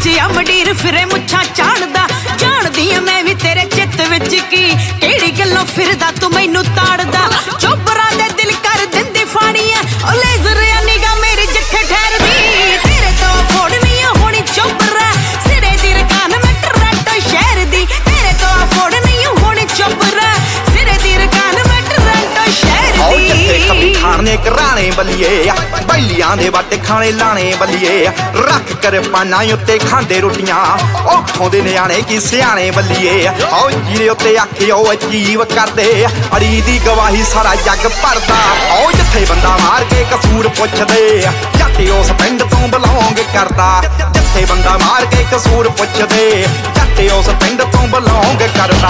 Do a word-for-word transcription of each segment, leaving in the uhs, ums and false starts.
ਆ ਮੰਡੀਰ ਫਿਰੇ ਮੁੱਛਾਂ ਝਾੜਦਾ ਜਾਣਦੀ ਆ ਮੈਂ ਵੀ ਤੇਰੇ ਚਿੱਤ ਵਿੱਚ ਕੀ ਕਿਹੜੀ ਗੱਲੋਂ ਫਿਰਦਾ ਤੂੰ ਮੈਨੂੰ ਤਾੜਦਾ ਚੋਬਰਾਂ ਦੇ ਦਿਲ ਕਰ ਦਿੰਦੀ ਫਾਣੀ ਆ ਉਹ ਲੇਜ਼ਰ ਆ ਨਿਗਾ ਮੇਰੀ ਜਿੱਥੇ ਠਹਿਰਦੀ ਤੇਰੇ ਤੋਂ ਫੋੜਨੀ ਆ ਹੋਣੀ ਚੋਬਰਾ ਸਿਰੇ ਦੀ ਰਕਾਨ ਮੈਂ ਟੋਰਾਂਟੋ ਸ਼ਹਿਰ ਦੀ ਤੇਰੇ ਤੋਂ ਫੋੜਨੀ ਆ ਹੋਣੀ ਚੋਬਰਾ ਸਿਰੇ ਦੀ ਰਕਾਨ ਮੈਂ ਟੋਰਾਂਟੋ ਸ਼ਹਿਰ ਦੀ ਜਿੱਥੇ ਖੱਬੀ ਖਾਣੇ ਘਰਾਣੇ ਬੱਲੀਏ ਬੈਲੀਆਂ ਦੇ ਵੱਟ ਖਾਣੇ ਲਾਣੇ ਬੱਲੀਏ ਰੱਖ ਕਰ ਪਾਨਾ ਉੱਤੇ ਖਾਂਦੇ ਰੋਟੀਆਂ ਉੱਥੋਂ ਦੇ ਨਿਆਣੇ ਕੀ ਸਿਆਣੇ ਬੱਲੀਏ ਆਓ ਜੀਰੇ ਉੱਤੇ ਆਖਿਓ ਅਜੀਬ ਕਰਦੇ ਅੜੀ ਦੀ ਗਵਾਹੀ ਸਾਰਾ ਜੱਗ ਭਰਦਾ ਆਓ ਜਿੱਥੇ ਬੰਦਾ ਮਾਰ ਕੇ ਕਸੂਰ ਪੁੱਛਦੇ ਜੱਟ ਉਸ ਪਿੰਡ ਤੋਂ ਬਿਲੋਂਗ ਕਰਦਾ ਜਿੱਥੇ ਬੰਦਾ ਮਾਰ ਕੇ ਕਸੂਰ ਪੁੱਛਦੇ ਜੱਟ ਉਸ ਪਿੰਡ ਤੋਂ ਬਿਲੋਂਗ ਕਰਦਾ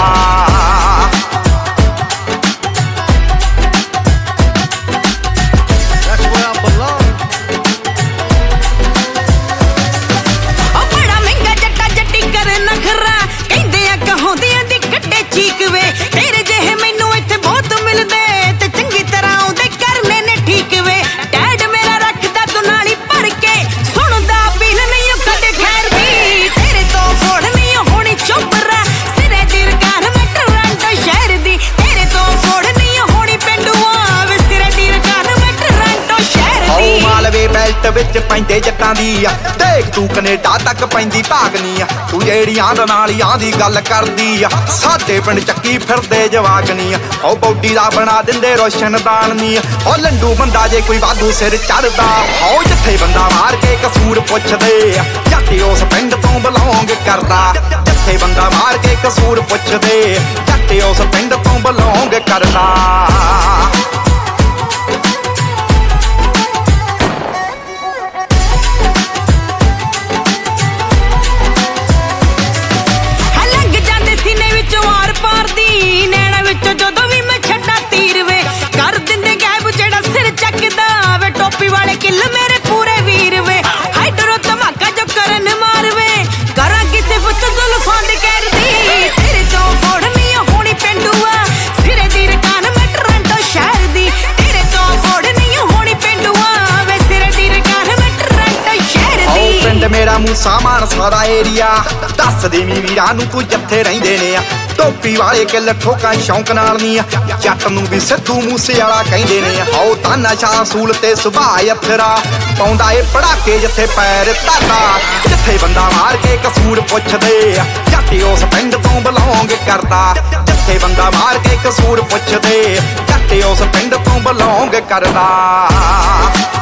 ਤੇਰੇ ਜਿਹੇ ਮੈਨੂੰ ਇੱਥੇ ਬਹੁਤ ਮਿਲਦੇ ਤੇ ਚੰਗੀ ਤਰ੍ਹਾਂ ਆਉਂਦੇ ਕਰਨੇ ਨੇ ਠੀਕ ਵੇ ਡੈਡ ਮੇਰਾ ਰੱਖਦਾ ਤੂੰ ਨਾਲੀ ਭਰ ਕੇ ਸੁਣਦਾ ਬਿਲ ਨਹੀਂ ਉਹ ਕਦੇ ਖੈਰਦੀ ਤੇਰੇ ਤੋਂ ਫੋੜ ਨਹੀਂ ਹੋਣੀ ਚੋਬਰਾ ਸਿਰੇ ਦੀ ਰਕਾਨ ਮੈਂ ਟੋਰਾਂਟੋ ਸ਼ਹਿਰ ਦੀ ਤੇਰੇ ਤੋਂ ਫੋੜ ਨਹੀਂ ਹੋਣੀ ਪਿੰਡੂਆਂ ਵੇ ਸਿਰੇ ਦੀ ਰਕਾਨ ਮੈਂ ਟੋਰਾਂਟੋ ਸ਼ਹਿਰ ਦੀ ਓ ਮਾਲਵੇ ਬੈਲਟ ਵਿੱਚ ਪੈਂਦੇ ਜੱਟਾਂ ਦੀ ਆ ਦੇਖ ਤੂੰ ਕੈਨੇਡਾ ਤੱਕ ਪੈਂਦੀ ਭਾਗਨੀ ਆ ਤੂੰ ਜਿਹੜੀਆਂ ਨਾਲੀਆਂ ਦੀ ਗੱਲ ਕਰਦੀ ਆ ਸਾਡੇ ਪਿੰਡ ਚੱਕੀ ਫਿਰਦੇ ਜਵਾਕਨੀ ਆ ਉਹ ਬੌਡੀ ਦਾ ਬਣਾ ਦਿੰਦੇ ਰੋਸ਼ਨਦਾਨ ਨੀ ਉਹ ਲੰਡੂ ਬੰਦਾ ਜੇ ਕੋਈ ਵਾਧੂ ਸਿਰ ਚੜਦਾ ਉਹ ਜਿੱਥੇ ਬੰਦਾ ਮਾਰ ਕੇ ਕਸੂਰ ਪੁੱਛਦੇ ਜੱਟ ਉਸ ਪਿੰਡ ਤੋਂ ਬਿਲੋਂਗ ਕਰਦਾ ਜਿੱਥੇ ਬੰਦਾ ਮਾਰ ਕੇ ਕਸੂਰ ਪੁੱਛਦੇ ਜੱਟ ਉਸ ਪਿੰਡ ਤੋਂ ਬਿਲੋਂਗ ਕਰਦਾ ਜਦੋਂ ਵੀ ਮੈਂ ਛੱਡਾ ਤੀਰ ਵੇ ਕਰ ਦਿੰਦੇ ਗਾਇਬ ਜਿਹੜਾ ਸਿਰ ਚੱਕਦਾ ਵੇ ਟੋਪੀ ਵਾਲੇ ਕਿੱਲ ਮੇਰੇ ਪੂਰੇ ਵੀਰ ਵੇ ਹਾਈਡਰੋ ਧਮਾਕਾ ਜੋ ਕਰਨ ਮਾਰ ਵੇ ਕਰਾਂ ਕਿਸੇ ਫੁੱਟ ਜ਼ੁਲਫਾਂ ਦੀ ਕਰਦੀ ਤੇਰੇ ਤੋਂ ਫੋੜਨੀ ਹੋਣੀ ਪਿੰਡੂਆ ਸਿਰੇ ਦੀ ਰਕਾਨ ਮੈਂ ਟੋਰਾਂਟੋ ਸ਼ਹਿਰ ਦੀ ਤੇਰੇ ਤੋਂ ਫੋੜਨੀ ਹੋਣੀ ਪਿੰਡੂਆ ਵੇ ਸਿਰੇ ਦੀ ਰਕਾਨ ਮੈਂ ਟੋਰਾਂਟੋ ਸ਼ਹਿਰ ਦੀ ਉਹ ਪਿੰਡ ਮੇਰਾ ਮੂਸਾ ਮਾਨਸਾ ਦਾ ਏਰੀਆ ਦੱਸ ਦੇਵੀਂ ਵੀਰਾਂ ਨੂੰ ਤੂੰ ਜਿੱਥੇ ਰਹਿੰਦੇ ਨੇ ਆ ਟੋਪੀ ਵਾਲੇ ਕਿੱਲ ਠੋਕਾਂ ਸ਼ੌਂਕ ਨਾਲ ਨੀ ਜੱਟ ਨੂੰ ਵੀ ਸਿੱਧੂ ਮੂਸੇ ਵਾਲਾ ਕਹਿੰਦੇ ਨੇ ਆਓ ਤਾਨਾ ਸ਼ਾਹ ਸੂਲ ਤੇ ਸੁਭਾਅ ਅਥਰਾ ਪਾਉਂਦਾ ਏ ਪੜਾਕੇ ਜਿੱਥੇ ਪੈਰ ਧਰਦਾ ਜਿੱਥੇ ਬੰਦਾ ਮਾਰ ਕੇ ਕਸੂਰ ਪੁੱਛਦੇ ਜੱਟ ਉਸ ਪਿੰਡ ਤੋਂ ਬਿਲੋਂਗ ਕਰਦਾ ਜਿੱਥੇ ਬੰਦਾ ਮਾਰ ਕੇ ਕਸੂਰ ਪੁੱਛਦੇ ਜੱਟ ਉਸ ਪਿੰਡ ਤੋਂ ਬਿਲੋਂਗ ਕਰਦਾ